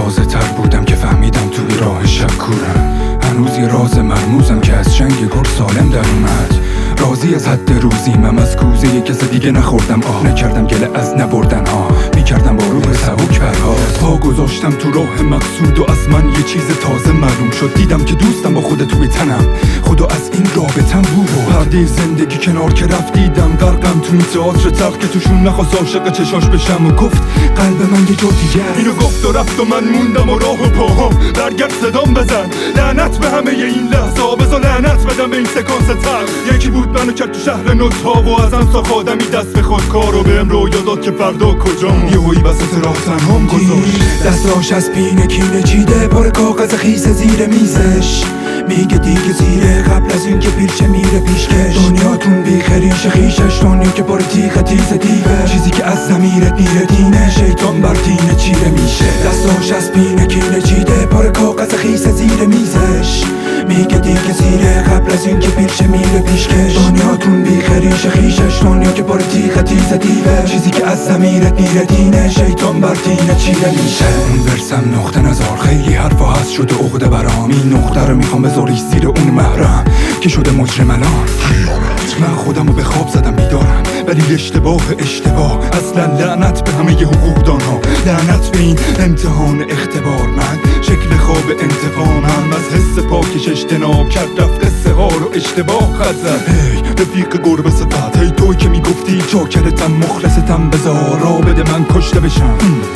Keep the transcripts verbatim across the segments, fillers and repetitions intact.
تازه تر بودم که فهمیدم توی راه شب کورم. هنوز یه راز مرموزم که از جنگ گل سالم در اومد. راضی از حد روزیمم، از کوزه یه کس دیگه نخوردم. آه نکردم گله از نبردن ها، میکردم با روح سبک پرواز. پا گذاشتم تو راه مقصود و از من یه چیز تازه معلوم شد. دیدم که دوستم با خود توی تنم، خدا از این رابطم بود. پرده زندگی کنار که رفت دیدم غرقم تو این تئاتر تلخ که توشون نخواست عاشق چشاش بشم و گفت قلب من یه جا دیگه. اینو گفت و رفت و من موندم و راه و پاهام. برگرد صدام بزن، لعنت به همه این لحظه، بذار لعنت بدم به این سکانس تلخ. یکی بود منو کرد تو شهر نوتا و ازم ساخت آدمی دست به خود کارو بهم رویا داد که فردا کجام. یهویی وسط راه تنهام گذاشت، دستاش از پینه کینه چیده، پر کاغذ خیس زیر میزش. میگه دیگه زیره قبل از این که پیرچه میره پیشکش. دنیاتون بی خریش خیشش، دنیا که پر تیغ تیز دیوه. چیزی که از ضمیرت میره دینه، شیطان بر دینه چیره میشه. دستاش از پینه کینه چیده، پر کاغذ خیس زیر میزش. میگه دیگه زیره قبل از این که پیرچه میره پیشکش. دنیاتون بی خریش خیشش، دنیا که پر تیغ تیز دیوه. چیزی که از ضمیرت میره دینه، شیطان بر دینه چیره میشه. اون ورسم نقطه نظر خیلی حرفا هست شده عقده برام. این نقطه رو میخوام بذاری زیر اون محرم که شده مجرم الان. من خودمو به خواب زدم بیدارم، ولی اشتباه اشتباه. اصلا لعنت به همه حقوقدان ها، لعنت به این امتحان اختبار. من شکل خواب انتقامم، از حس پاکش اجتناب کرد، رفت قصه ها رو اشتباه خط زد. هی رفیق گربه صفت، هی توی که میگفتی چاکرتم مخلصتم، بذار را بده من کشته بشم.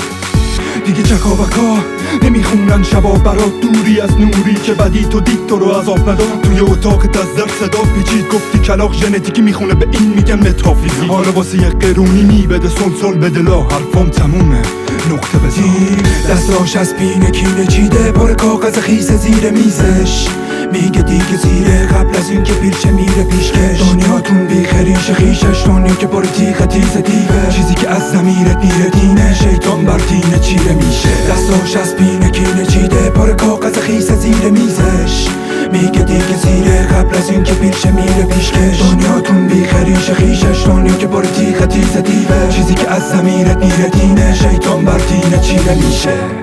دیگه چکاوکا نمیخونن شبا برات، دوری از نوری که بدی تو دید تو رو عذاب نداد. توی اتاقت از در صدا پیچید، گفتی کلاغ ژنتیکی میخونه، به این میگن متافیزیک. حالا واسه یه قرونی میبده سلسل بده لا، حرفام تمومه نقطه بزن. دستاش از پینه کینه چیده، پر کاغذ خیس زیر میزش. میگه دیگه زیره قبل از این که پیرچه میره پیشکش. دنیاتون بی خریش خیشش، دنیا که پر تیغ تیز دیوه. چیزی که از ضمیرت میره دینه، شیطان بر دینه چیره میشه. دستاش از پینه کینه چیده، پر کاغذ خیس زیر میزش. میگه دیگه زیره قبل از این که پیرچه میره پیشکش. دنیاتون بی خریش خیشش، دنیا که پر تیغ تیز دیوه. چیزی که از ضمیرت میره دینه، شیطان بر دینه چیره میشه.